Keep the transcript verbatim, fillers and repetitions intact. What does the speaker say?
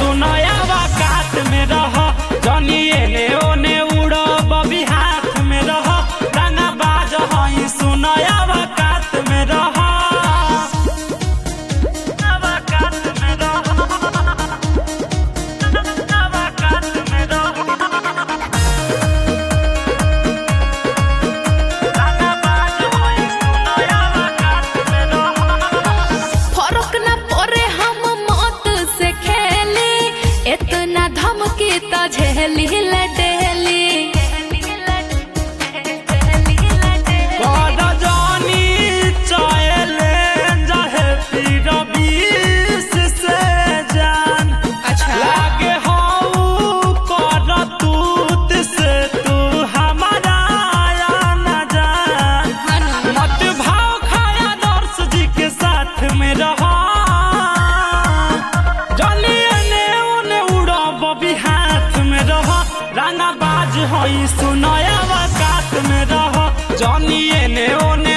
सुनया कात में रह जनिए ने ओने उड़ो बबी हाथ में रह रंगा बाज हई सुनया कात में रह कात में रह कात में रह रंगा बाज हई सुनया कात में रह फर्क न पड़े हम मौत से खेली इतना धमकी तो झेली ले डेली कर जानी चैलेंज है पीर बीस से जान अच्छा लागे हऊ कर तूत से तू हमारा न जान हनु मत भाव खाया दर्श जी के साथ में रहा जलिए ने उने उड़ा बबी हाथ में रहा रंगा बाज हई सुनया कात में रह जनिए ने ओने